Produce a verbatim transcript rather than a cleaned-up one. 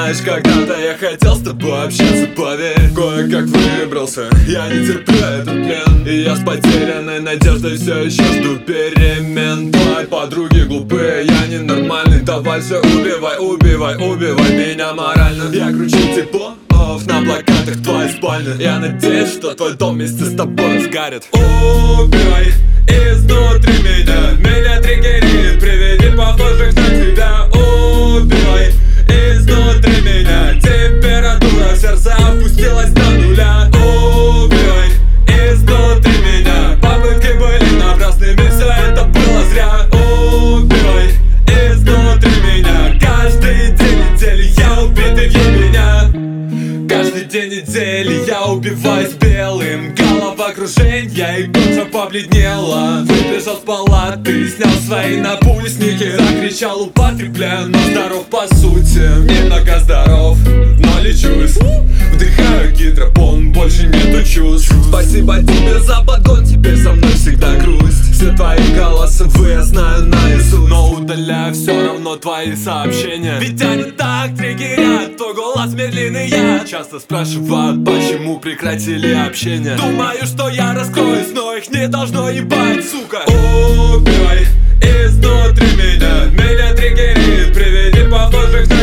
Знаешь, когда-то я хотел с тобой общаться, поверь. Кое-как выбрался, я не терплю этот плен. И я с потерянной надеждой все еще жду перемен. Твои подруги глупые, я ненормальный. Давай все убивай, убивай, убивай меня морально. Я кручу тепло на плакатах твоей спальни. Я надеюсь, что твой дом вместе с тобой сгорит. Убивай изнутри меня, меня триггерит. Приведи похожих на тебя. Убивай изнутри меня, температура в сердце опустилась до нуля. Убивай изнутри меня, попытки были напрасными, все это было зря. Убивай изнутри меня, каждый день недели я убитый в ебеня. Каждый день недели я убиваюсь белым. Головокружение и кожа побледнела. Выбежал с палаты, снял свои напульсники. Закричал, употребляю, но здоров по сути. Немного здоров, но лечусь. Вдыхаю гидропон, больше нету чувств. Спасибо тебе за подгон, теперь со мной всегда грусть. Все твои голосовые я знаю наизусть, но удаляю все равно твои сообщения. Ведь они так триггерят, твой голос медленный я. Часто спрашивают, почему прекратили общение. Думаю, что я раскроюсь, но их не должно ебать, сука. Убивай изнутри меня, меня триггерит. Приведи похожих